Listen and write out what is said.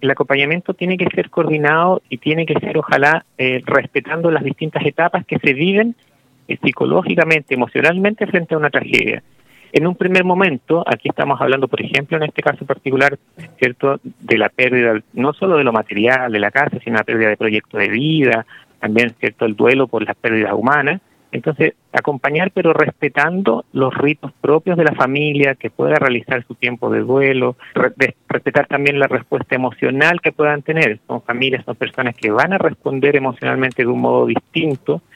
el acompañamiento tiene que ser coordinado y tiene que ser, ojalá, respetando las distintas etapas que se viven psicológicamente, emocionalmente frente a una tragedia. En un primer momento, aquí estamos hablando, por ejemplo, en este caso particular, ¿cierto?, de la pérdida, no solo de lo material, de la casa, sino la pérdida de proyecto de vida, también, ¿cierto?, el duelo por las pérdidas humanas. Entonces, acompañar, pero respetando los ritos propios de la familia, que pueda realizar su tiempo de duelo, respetar también la respuesta emocional que puedan tener. Son familias, son personas que van a responder emocionalmente de un modo distinto,